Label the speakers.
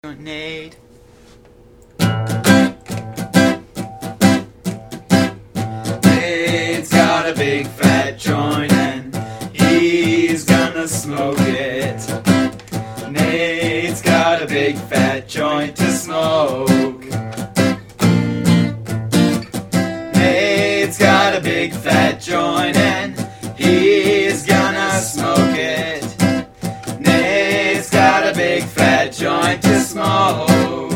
Speaker 1: Nate. Nate's got a big fat joint and he's gonna smoke it. Nate's got a big fat joint to smoke. Nate's got a big fat joint and he's gonna smoke it. Nate's got a big fat joint to smoke.